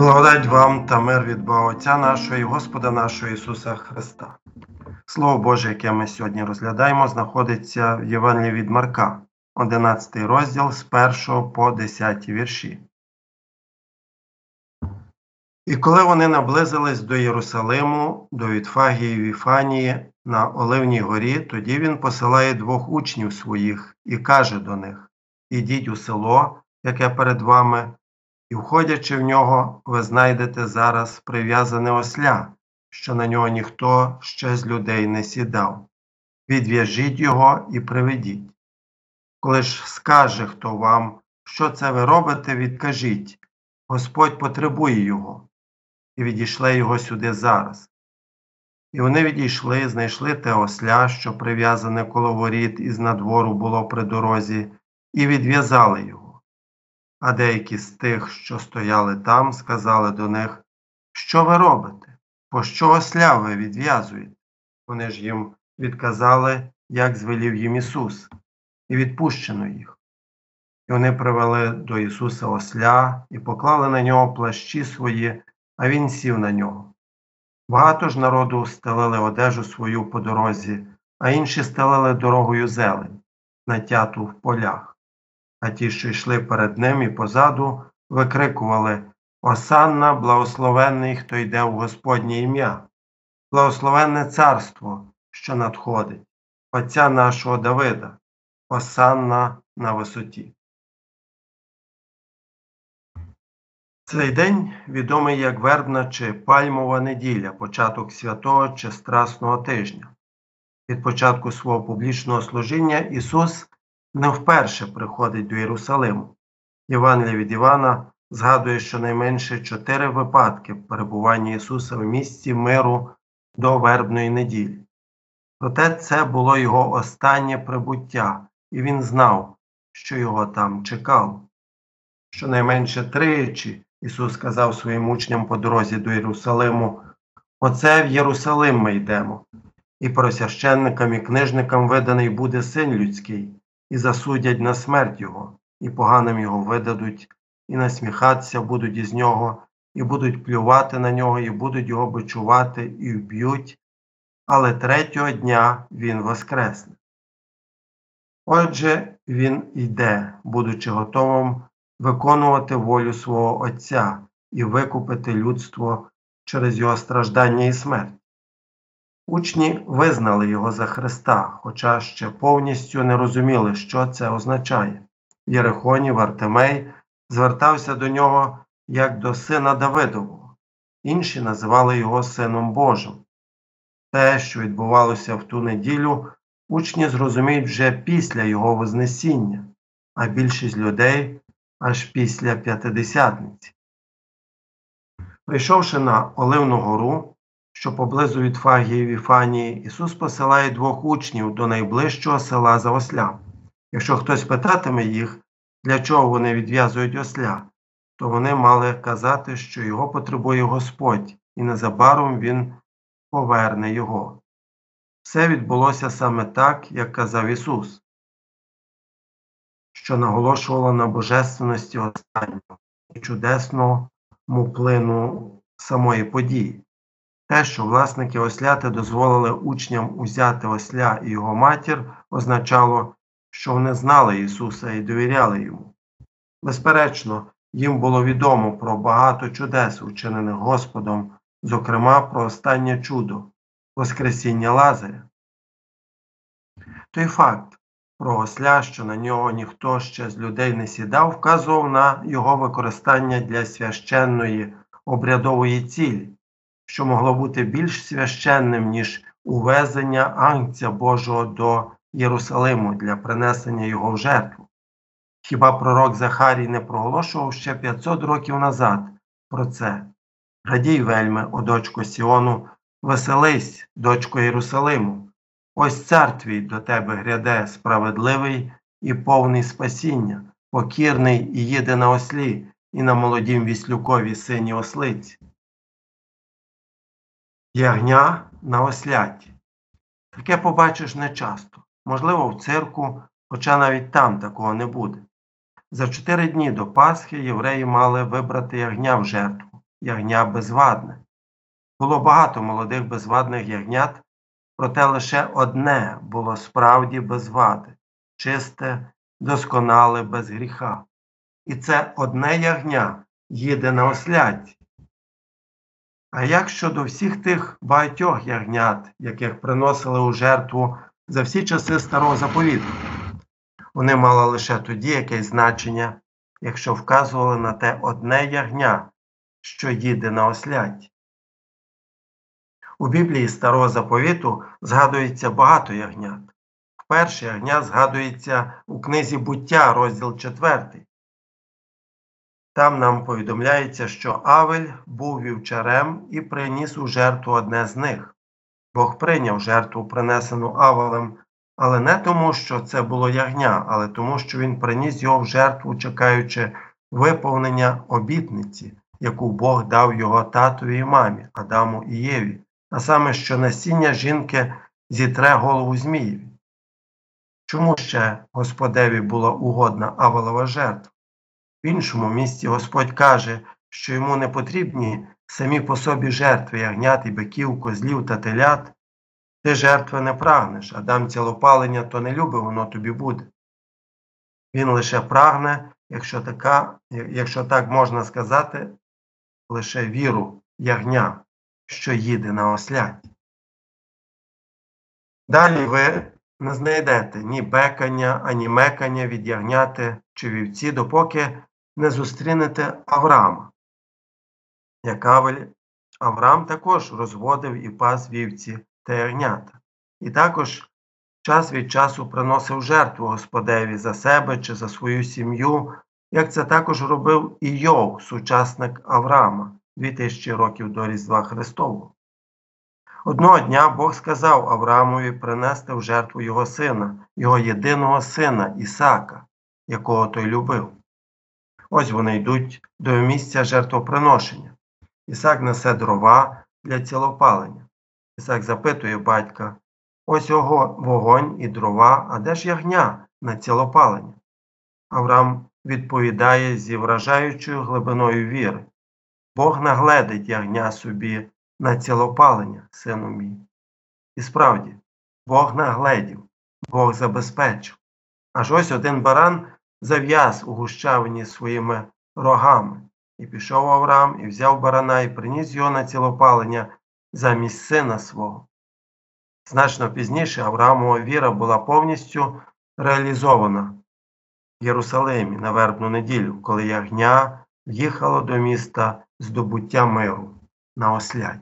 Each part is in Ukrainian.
Благодать вам та мир від Бога Отця нашого і Господа нашого Ісуса Христа. Слово Боже, яке ми сьогодні розглядаємо, знаходиться в Євангелії від Марка, 11 розділ з 1 по 10 вірші. І коли вони наблизились до Єрусалиму, до Вітфагії і Віфанії на Оливній горі, тоді він посилає 2 учнів своїх і каже до них: «Ідіть у село, яке перед вами, і, входячи в нього, ви знайдете зараз прив'язане осля, що на нього ніхто ще з людей не сідав. Відв'яжіть його і приведіть. Коли ж скаже хто вам, що це ви робите, відкажіть: Господь потребує його, і відійшли його сюди зараз». І вони відійшли, знайшли те осля, що прив'язане коло воріт із надвору було при дорозі, і відв'язали його. А деякі з тих, що стояли там, сказали до них: «Що ви робите? Пощо осля ви відв'язуєте?» Вони ж їм відказали, як звелів їм Ісус, і відпущено їх. І вони привели до Ісуса осля і поклали на нього плащі свої, а він сів на нього. Багато ж народу стелили одежу свою по дорозі, а інші стелили дорогою зелень, натяту в полях. А ті, що йшли перед ним і позаду, викрикували: «Осанна, благословенний, хто йде в Господнє ім'я! Благословенне царство, що надходить, Отця нашого Давида! Осанна на висоті!» Цей день відомий як Вербна чи Пальмова неділя, початок святого чи Страсного тижня. Від початку свого публічного служіння Ісус не вперше приходить до Єрусалиму. Євангеліє від Івана згадує щонайменше 4 випадки перебування Ісуса в місці миру до Вербної неділі. Проте це було його останнє прибуття, і він знав, що його там чекало. Щонайменше 3 Ісус сказав своїм учням по дорозі до Єрусалиму: «Оце в Єрусалим ми йдемо, і первосвященникам і книжникам виданий буде Син людський, і засудять на смерть його, і поганим його видадуть, і насміхатися будуть із нього, і будуть плювати на нього, і будуть його бичувати, і вб'ють, але 3-го дня він воскресне». Отже, він йде, будучи готовим виконувати волю свого Отця і викупити людство через його страждання і смерть. Учні визнали його за Христа, хоча ще повністю не розуміли, що це означає. Єрихонів Артемей звертався до нього як до сина Давидового. Інші називали його Сином Божим. Те, що відбувалося в ту неділю, учні зрозуміють вже після його Вознесіння, а більшість людей – аж після П'ятидесятниці. Прийшовши на Оливну гору, що поблизу Вітфагії і Віфанії, Ісус посилає 2 учнів до найближчого села за ослям. Якщо хтось питатиме їх, для чого вони відв'язують осля, то вони мали казати, що його потребує Господь, і незабаром він поверне його. Все відбулося саме так, як казав Ісус, що наголошувало на божественності останнього і чудесному плину самої події. Те, що власники осляти дозволили учням узяти осля і його матір, означало, що вони знали Ісуса і довіряли Йому. Безперечно, їм було відомо про багато чудес, учинених Господом, зокрема про останнє чудо – Воскресіння Лазаря. Той факт про осля, що на нього ніхто ще з людей не сідав, вказував на його використання для священної обрядової цілі, що могло бути більш священним, ніж увезення Агнця Божого до Єрусалиму для принесення його в жертву. Хіба пророк Захарій не проголошував ще 500 років назад про це? «Радій вельми, о дочко Сіону, веселись, дочко Єрусалиму! Ось цар твій до тебе гряде, справедливий і повний спасіння, покірний і їде на ослі, і на молодім віслюкові синій ослиці». Ягня на осляті. Таке побачиш нечасто. Можливо, в цирку, хоча навіть там такого не буде. За 4 дні до Пасхи євреї мали вибрати ягня в жертву, ягня безвадне. Було багато молодих безвадних ягнят, проте лише одне було справді без вади, чисте, досконале, без гріха. І це одне ягня їде на осляді. А як щодо всіх тих багатьох ягнят, яких приносили у жертву за всі часи Старого Заповіту? Вони мали лише тоді якесь значення, якщо вказували на те одне ягня, що їде на осляді. У Біблії Старого Заповіту згадується багато ягнят. Вперше ягня згадується у книзі «Буття», розділ 4. Там нам повідомляється, що Авель був вівчарем і приніс у жертву одне з них. Бог прийняв жертву, принесену Авелем, але не тому, що це було ягня, але тому, що він приніс його в жертву, чекаючи виповнення обітниці, яку Бог дав його татові і мамі, Адаму і Єві, а саме, що насіння жінки зітре голову Змієві. Чому ще Господеві була угодна Авелова жертва? В іншому місці Господь каже, що йому не потрібні самі по собі жертви ягнят і биків, козлів та телят. Ти жертви не прагнеш, Адам цілопалення, то не любить, воно тобі буде. Він лише прагне, якщо так можна сказати, лише віру ягня, що їде на осляді. Далі ви не знайдете ні бекання, ані мекання від ягняти чи вівці, допоки не зустрінете Авраама. Як Авель, Авраам також розводив і пас вівці та ягнята. І також час від часу приносив жертву Господеві за себе чи за свою сім'ю, як це також робив і Йов, сучасник Авраама, 2000 років до Різдва Христового. Одного дня Бог сказав Авраамові принести в жертву його сина, його єдиного сина Ісаака, якого той любив. Ось вони йдуть до місця жертвоприношення. Ісаак несе дрова для цілопалення. Ісаак запитує батька: ось вогонь і дрова, а де ж ягня на цілопалення? Авраам відповідає зі вражаючою глибиною віри: Бог нагледить ягня собі на цілопалення, сину мій. І справді, Бог нагледів, Бог забезпечив. Аж ось один баран зав'яз у гущавині своїми рогами. І пішов Авраам, і взяв барана, і приніс його на цілопалення замість сина свого. Значно пізніше Авраамова віра була повністю реалізована в Єрусалимі на вербну неділю, коли ягня в'їхало до міста здобуття миру на осляді.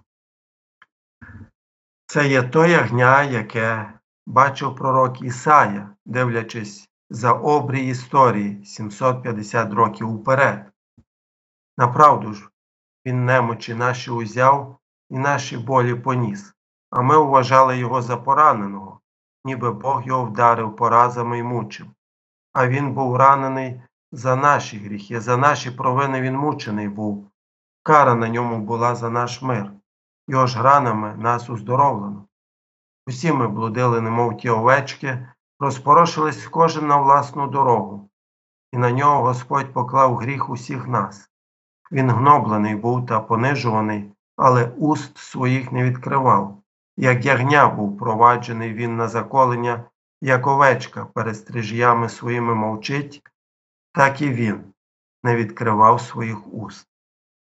Це є то ягня, яке бачив пророк Ісая, дивлячись за обрій історії 750 років уперед. Направду ж, він немочі наші узяв і наші болі поніс, а ми вважали його за пораненого, ніби Бог його вдарив поразами й мучив. А він був ранений за наші гріхи, за наші провини він мучений був. Кара на ньому була за наш мир. Його ж ранами нас уздоровлено. Усі ми блудили, немов ті овечки, розпорошились кожен на власну дорогу. І на нього Господь поклав гріх усіх нас. Він гноблений був та понижуваний, але уст своїх не відкривав. Як ягня був проваджений він на заколення, як овечка перед стриж'ями своїми мовчить, так і він не відкривав своїх уст.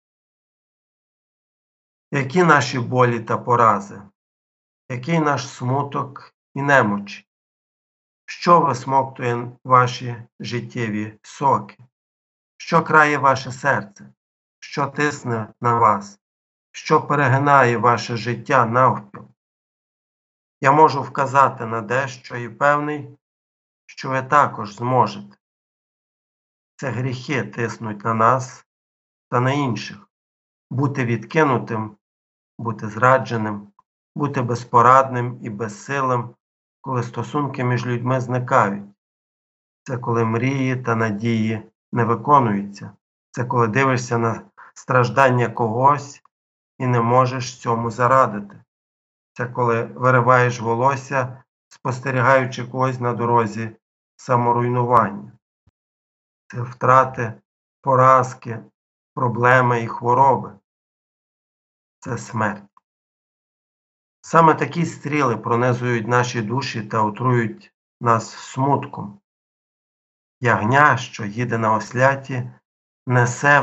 Які наші болі та порази? Який наш смуток і немочі? Що висмоктує ваші життєві соки? Що крає ваше серце? Що тисне на вас? Що перегинає ваше життя навпіл? Я можу вказати на дещо і певний, що ви також зможете. Це гріхи тиснуть на нас та на інших. Бути відкинутим, бути зрадженим, бути безпорадним і безсилим, коли стосунки між людьми зникають. Це коли мрії та надії не виконуються. Це коли дивишся на страждання когось і не можеш цьому зарадити. Це коли вириваєш волосся, спостерігаючи когось на дорозі саморуйнування. Це втрати, поразки, проблеми і хвороби – це смерть. Саме такі стріли пронизують наші душі та отрують нас смутком. Ягня, що їде на осляті, несе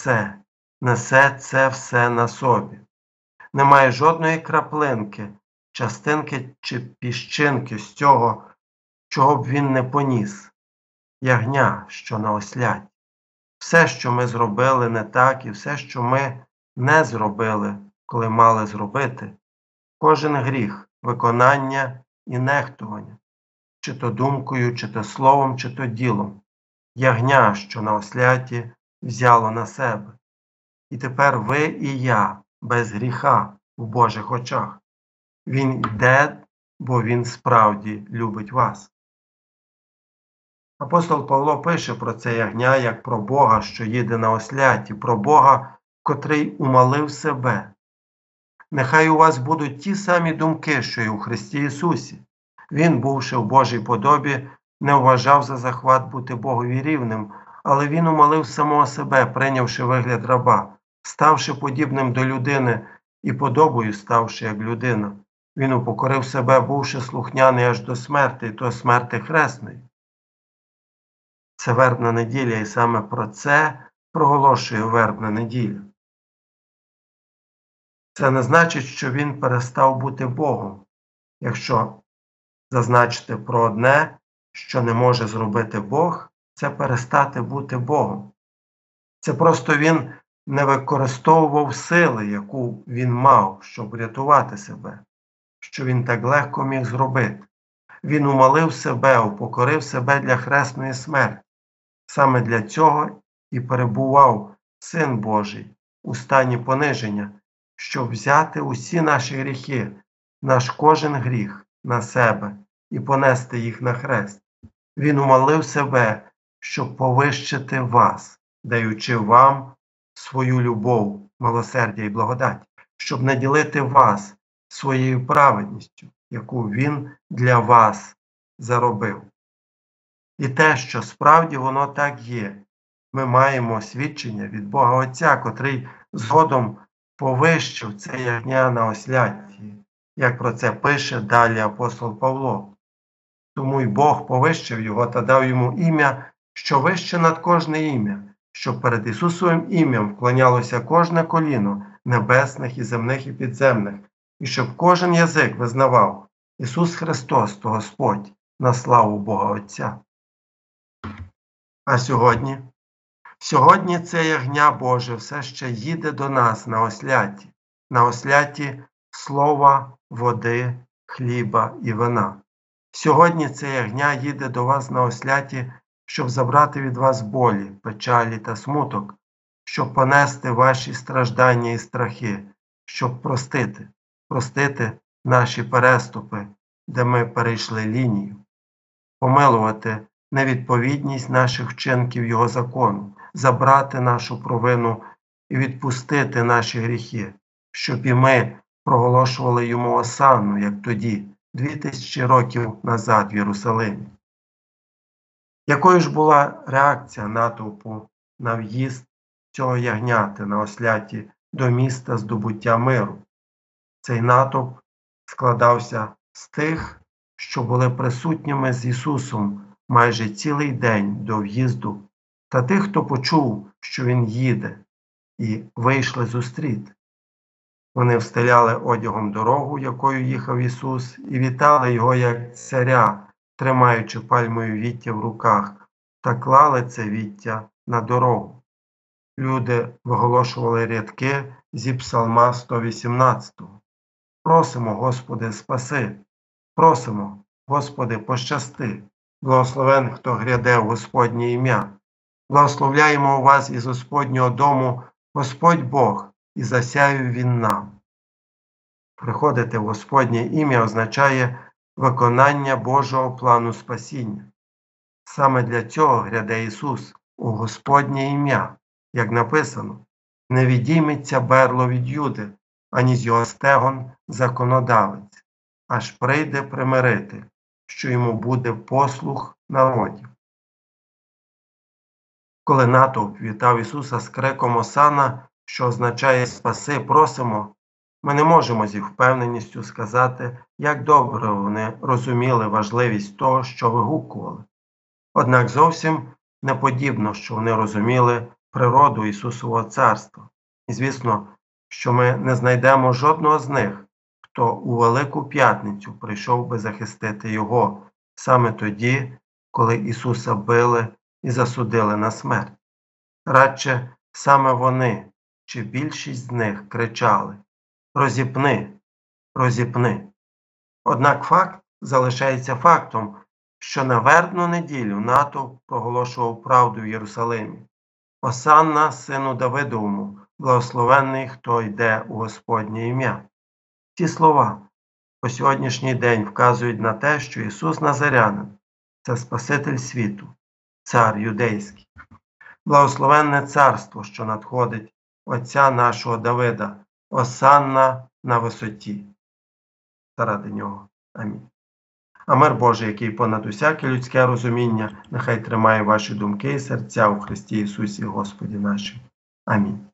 це все на собі. Немає жодної краплинки, частинки чи піщинки з цього, чого б він не поніс. Ягня, що на осляті. Все, що ми зробили не так, і все, що ми не зробили, коли мали зробити, кожен гріх, виконання і нехтування, чи то думкою, чи то словом, чи то ділом, ягня, що на осляті, взяло на себе. І тепер ви і я без гріха в Божих очах. Він йде, бо він справді любить вас. Апостол Павло пише про це ягня, як про Бога, що їде на осляті, про Бога, котрий умалив себе. Нехай у вас будуть ті самі думки, що й у Христі Ісусі. Він, бувши в Божій подобі, не вважав за захват бути Богові рівним, але він умалив самого себе, прийнявши вигляд раба, ставши подібним до людини і подобою ставши як людина. Він упокорив себе, бувши слухняний аж до смерти, і то смерти хресної. Це вербна неділя, і саме про це проголошує вербна неділя. Це не значить, що він перестав бути Богом, якщо зазначити про одне, що не може зробити Бог, це перестати бути Богом. Це просто він не використовував сили, яку він мав, щоб рятувати себе, що він так легко міг зробити. Він умалив себе, упокорив себе для хресної смерті. Саме для цього і перебував Син Божий у стані пониження, щоб взяти усі наші гріхи, наш кожен гріх на себе і понести їх на хрест. Він умалив себе, щоб повищити вас, даючи вам свою любов, милосердя і благодать, щоб наділити вас своєю праведністю, яку він для вас заробив. І те, що справді воно так є, ми маємо свідчення від Бога Отця, котрий згодом повищив це ягня на осляті, як про це пише далі апостол Павло. Тому й Бог повищив його та дав йому ім'я, що вище над кожне ім'я, щоб перед Ісусовим ім'ям вклонялося кожне коліно небесних і земних і підземних, і щоб кожен язик визнавав: Ісус Христос то Господь, на славу Бога Отця. А сьогодні? Сьогодні це ягня Боже все ще їде до нас на осляті слова, води, хліба і вина. Сьогодні це ягня їде до вас на осляті, щоб забрати від вас болі, печалі та смуток, щоб понести ваші страждання і страхи, щоб простити наші переступи, де ми перейшли лінію, помилувати невідповідність наших вчинків Його закону, забрати нашу провину і відпустити наші гріхи, щоб і ми проголошували Йому осанну, як тоді, 2000 років назад в Єрусалимі. Якою ж була реакція натовпу на в'їзд цього ягняти на осляті до міста здобуття миру? Цей натовп складався з тих, що були присутніми з Ісусом майже цілий день до в'їзду, та тих, хто почув, що Він їде, і вийшли зустріти. Вони встеляли одягом дорогу, якою їхав Ісус, і вітали Його як царя, тримаючи пальмове віття в руках, та клали це віття на дорогу. Люди виголошували рядки зі псалма 118. «Просимо, Господи, спаси! Просимо, Господи, пощасти! Благословен, хто гряде в Господнє ім'я! Благословляємо вас із Господнього дому, Господь Бог, і засяяв Він нам». Приходити в Господнє ім'я означає виконання Божого плану спасіння. Саме для цього гряде Ісус у Господнє ім'я, як написано: «Не відійметься берло від Юди, ані з його стегон законодавець, аж прийде примиритель, що йому буде послух народів». Коли натовп вітав Ісуса з криком «Осанна», що означає «Спаси, просимо», ми не можемо зі впевненістю сказати, як добре вони розуміли важливість того, що вигукували. Однак зовсім не подібно, що вони розуміли природу Ісусового царства. І, звісно, що ми не знайдемо жодного з них, хто у Велику П'ятницю прийшов би захистити Його саме тоді, коли Ісуса били і засудили на смерть. Радше саме вони, чи більшість з них, кричали «Розіпни! Розіпни!». Однак факт залишається фактом, що на вербну неділю натовп проголошував правду в Єрусалимі. «Осанна, сину Давидовому, благословенний, хто йде у Господнє ім'я». Ці слова по сьогоднішній день вказують на те, що Ісус Назарянин – це Спаситель світу, цар юдейський. Благословенне царство, що надходить Отця нашого Давида, осанна на висоті. Заради нього. Амінь. А мир Божий, який понад усяке людське розуміння, нехай тримає ваші думки і серця у Христі Ісусі Господі нашим. Амінь.